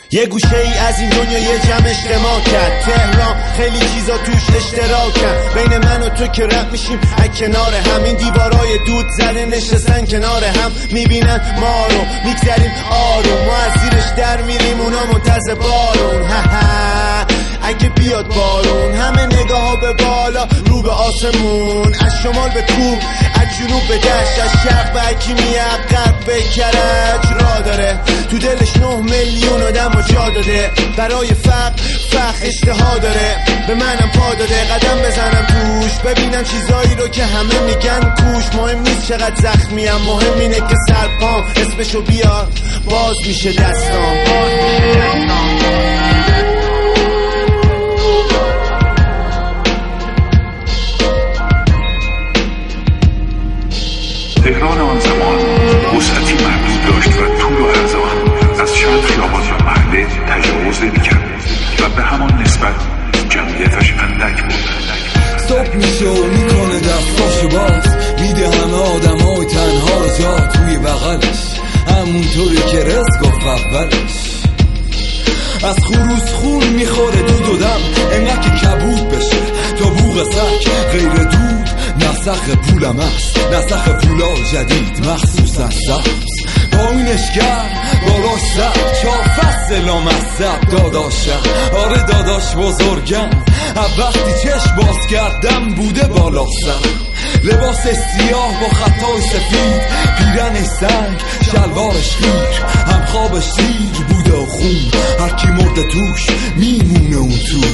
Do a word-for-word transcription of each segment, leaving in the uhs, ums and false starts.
یه گوشه ای از این دنیا یه جمع اجتماع کرد. تهران خیلی چیزا توش اشتراکن، بین من و تو که رد میشیم از کنار هم. این دیوارای دود زده نشستن کنار هم، میبینن ما رو میگذریم آروم، ما از زیرش در میریم اونا منتظر بارون. اگه بیاد بارون همه نگاه ها به بالا رو به آسمون، از شمال به کوه از جنوب به دشت، از شرق به حکیمی عقب به کرج راه داره. تو دلش نه میلیون آدم و جا داده، برای فقر فخر اشتها داره. به منم پا داده قدم بزنم توش، ببینم چیزایی رو که همه میگن کوش. مهم نیست چقدر زخمیم، مهم اینه که سرپام اسمشو بیار باز میشه دستام، باز میشه دستام. تهران آن زمان وسعتی محدود داشت و طول و عرض آن از چند خیابان و محله تجاوز نمی‌کرد و به همان نسبت جمعیتش اندک بود. صبح میشه و میکنه دستاشو باز، میده همه آدم های تنها رو جا توی بغلش، همونطوری که رزق گفت اولش. از خروس خون میخوره دود و دم، انقدر که کبود بشه تا بوغ سک. غیر دود نسخ پولم است، نسخ پولا جدید مخصوص از سبز. با اینش کرد بالاش سر چهار فصل لامصب داداشم. آره داداش بزرگم، وقتی چشم باز کردم بوده بالا سر. لباس سیاه با خطای سفید، پیرنش سنگ شلوارش خیر، هم خوابش تیر بوده و خون، هر کی مرده توش میمونه اون تو.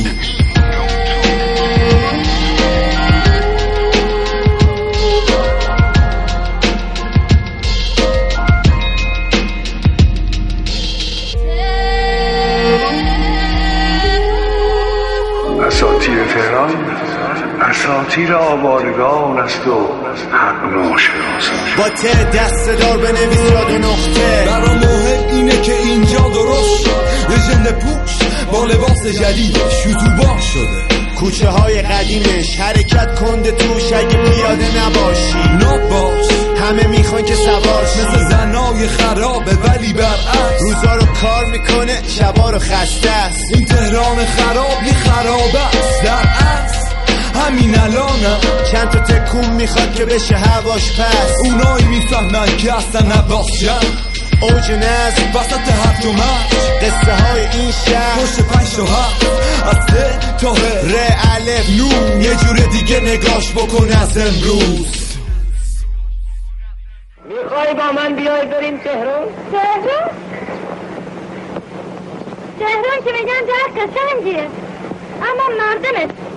اساطیر تهران اساطیر آوارگان است و حق ناشناسان. با ته دست دار بنویس یاد و نقطه. برا مهم اینه که اینجا درست شد، یه ژنده پوش با لباس جدید شتوبا شده. کوچه های قدیمش حرکت کنده توش، اگه پیاده نباشی نباش. همه میخوان که سوارش، مثل زنای خرابه ولی برعکس، روزا رو کار میکنه شبا رو خسته است. این تهران خراب یه خرابه است در اصل، همین الانم چند تا تکون میخواد که بشه هواش پس. اونایی میفهمن که اصلا نباشن اوج نظم وسط هفت و مرج، قصه های این شهر پشت پنج تا هفت، از سه تا ه ر الف نون، یه جور دیگه نگاش بکن از امروز. میخوای با من بیای بریم تهران؟ تهران؟ تهران که میگن در قشنگیه، اما مردمش